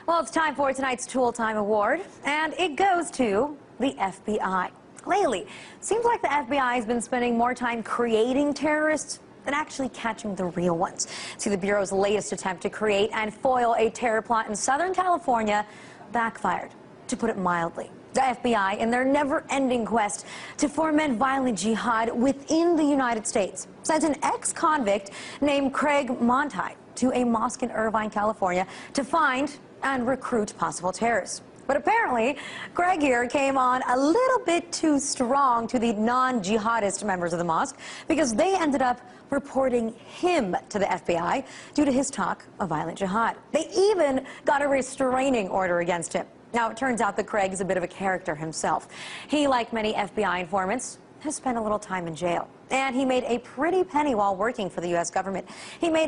Well, it's time for tonight's Tool Time Award, and it goes to the FBI. Lately, seems like the FBI has been spending more time creating terrorists than actually catching the real ones. See, the Bureau's latest attempt to create and foil a terror plot in Southern California backfired, to put it mildly. The FBI, in their never-ending quest to foment violent jihad within the United States, sent an ex-convict named Craig Monteith to a mosque in Irvine, California, to find and recruit possible terrorists. But apparently, Craig here came on a little bit too strong to the non-jihadist members of the mosque because they ended up reporting him to the FBI due to his talk of violent jihad. They even got a restraining order against him. Now, it turns out that Craig is a bit of a character himself. He, like many FBI informants, has spent a little time in jail. And he made a pretty penny while working for the U.S. government. He made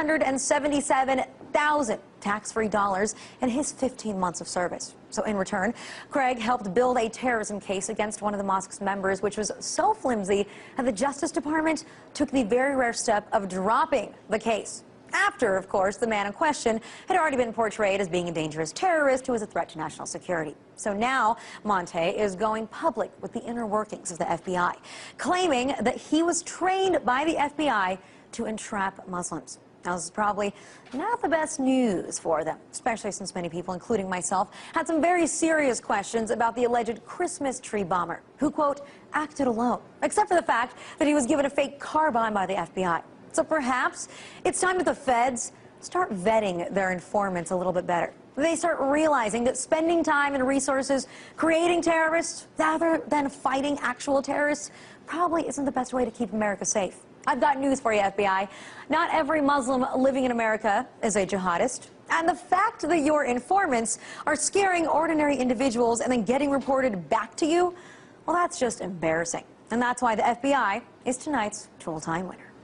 $177,000 tax-free dollars in his 15 months of service. So in return, Craig helped build a terrorism case against one of the mosque's members, which was so flimsy that the Justice Department took the very rare step of dropping the case. After, of course, the man in question had already been portrayed as being a dangerous terrorist who was a threat to national security. So now, Monte is going public with the inner workings of the FBI, claiming that he was trained by the FBI to entrap Muslims. Now, this is probably not the best news for them, especially since many people, including myself, had some very serious questions about the alleged Christmas tree bomber, who, quote, acted alone, except for the fact that he was given a fake car bomb by the FBI. So perhaps it's time that the feds start vetting their informants a little bit better. They start realizing that spending time and resources creating terrorists rather than fighting actual terrorists probably isn't the best way to keep America safe. I've got news for you, FBI. Not every Muslim living in America is a jihadist. And the fact that your informants are scaring ordinary individuals and then getting reported back to you, well, that's just embarrassing. And that's why the FBI is tonight's Tool Time winner.